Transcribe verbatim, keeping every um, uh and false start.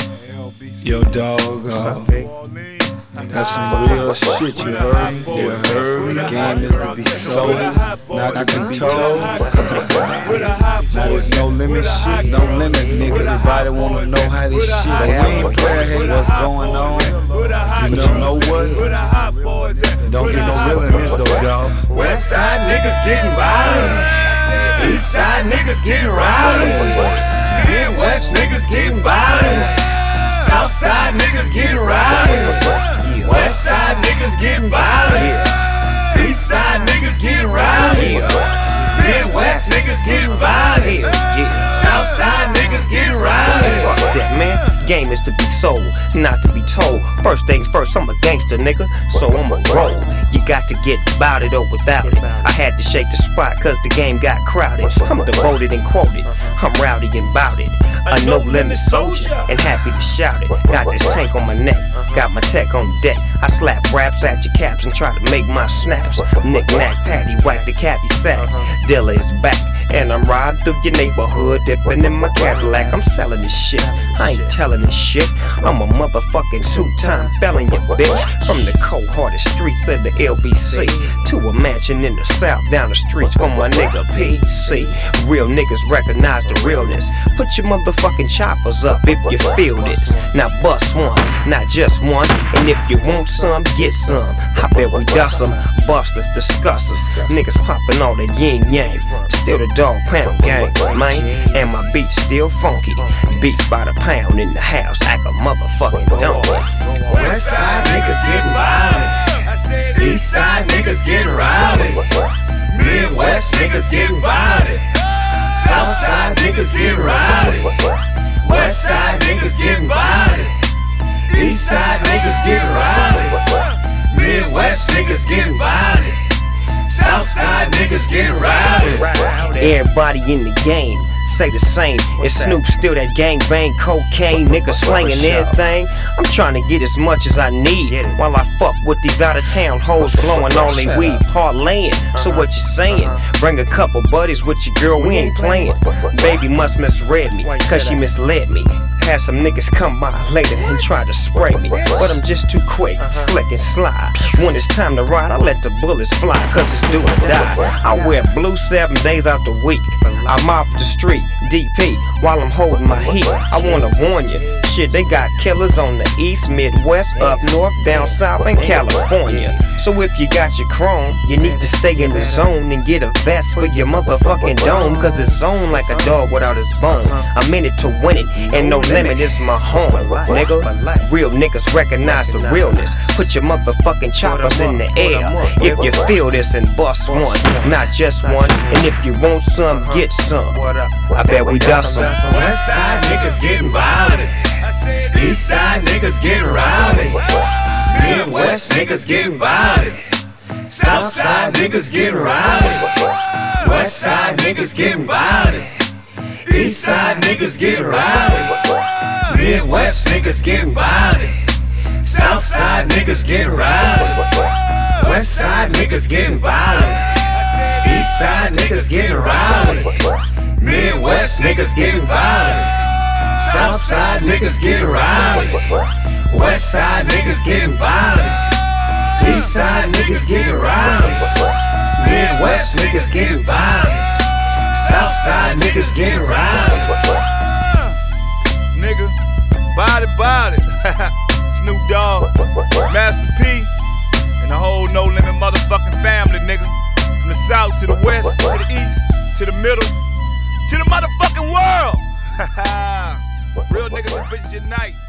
Yo, dog, uh, that's some real shit, you heard me? You heard me? The game is to be sold, not to be told. Now there's no limit shit, no limit, nigga. Everybody wanna know how this shit happen. We ain't playin', what's going on. You don't know what? Don't get no real in this though, dog. West side niggas getting violent. East side niggas getting rowdy. Midwest niggas getting violent. South side niggas getting rowdy. West side niggas getting violent. East side niggas getting rowdy. Midwest niggas getting violent. South side niggas getting rowdy. Fuck that, man. Game is to be sold, not to be told. First things first, I'm a gangster, nigga, so I'ma roll. You got to get about it or without it. I had to shake the spot cause the game got crowded. I'm devoted and quoted, I'm rowdy and bout it. A no limit soldier and happy to shout it. Got this tank on my neck, got my tech on deck. I slap raps at your caps and try to make my snaps. Knick knack patty whack the cabbie sack. Dealer is back and I'm riding through your neighborhood, dipping in my Cadillac. I'm selling this shit, I ain't telling this shit. I'm a motherfucking two-time felon, you bitch. From the cold-hearted streets of the L B C to a mansion in the south down the streets from my nigga P C. Real niggas recognize the realness. Put your motherfucking choppers up if you feel this. Now bust one, not just one. And if you want some, get some. I bet we dust them, busters, discussers. Niggas popping all that yin-yang. Still the dog pound gang, man. And my beats still funky. Beats by the pound in the house, act a motherfucking dog. West side niggas getting violent. East side niggas getting rowdy. Midwest niggas getting violent. South side niggas getting rowdy. West side niggas getting violent. East side niggas getting rowdy. Midwest niggas getting violent. South side niggas getting rowdy. Everybody in the game say the same. It's Snoop still that gang bang, cocaine, nigga slanging everything. I'm trying to get as much as I need while I fuck with these out of town hoes blowing all they weed, parlaying. So what you saying? Bring a couple buddies with your girl, we ain't playing. Baby must misread me, cause she misled me. Had some niggas come by later and try to spray me, but I'm just too quick, slick and slide. When it's time to ride, I let the bullets fly, cause it's do or die. I wear blue seven days out the week. I'm off the street, D P, while I'm holding my heat. I wanna warn you, shit, they got killers on the east, midwest, up north, down south, and California. So if you got your chrome, you need to stay in the zone and get a vest for your motherfucking dome, cause it's zone like a dog without his bone. I'm in it to win it, and no limit is my home, nigga. Real niggas recognize the realness. Put your motherfucking choppers in the air if you feel this and bust one, not just one. And if you want some, get some. I bet we dust some. West side niggas getting violent. East side niggas getting rowdy. Midwest niggas getting violent. South side niggas getting rowdy. West side niggas getting violent. East side niggas getting rowdy. Midwest niggas getting violent. South side niggas getting rowdy. West side niggas getting violent. East side niggas getting rowdy. Midwest niggas getting violent. South side niggas getting rowdy. West side niggas getting violent. East side niggas getting rowdy. Midwest niggas getting violent. South side niggas getting rowdy. Nigga, body body. Snoop Dogg, Master P, and the whole No Limit motherfucking family, nigga. From the south to the west, to the east, to the middle, to the motherfucking world. Real niggas and bitches unite.